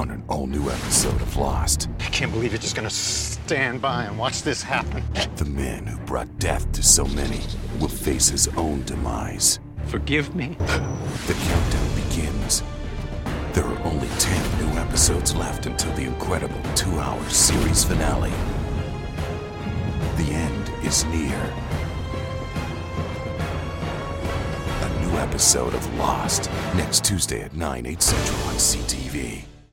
on an all-new episode of Lost. I can't believe you're just gonna stand by and watch this happen. The man who brought death to so many will face his own demise. Forgive me. The countdown begins. There are only 10 new episodes left until the incredible 2-hour series finale. The end is near. A new episode of Lost, next Tuesday at 9, 8 Central on CTV.